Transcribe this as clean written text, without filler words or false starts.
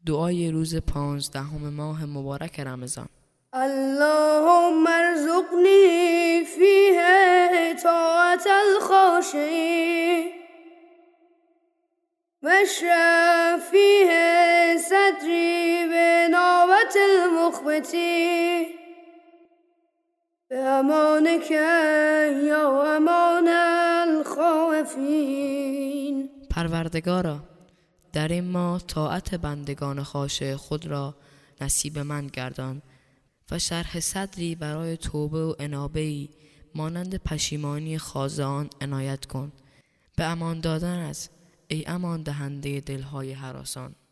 دعای روز 15 ماه مبارک رمضان. اللهم ارزقنی فیه طاعت الخاشعین واشرح فیه صدری بناوت المخبتین بأمانک یا امان الخائفین. پروردگارا، در این ماه طاعت بندگان خاشع خود را نصیب من گردان و شرح صدری برای توبه و انابه‌ای مانند پشیمانی خاضعان عنایت کن. به امان دادن از ای امان دهنده دلهای هراسان.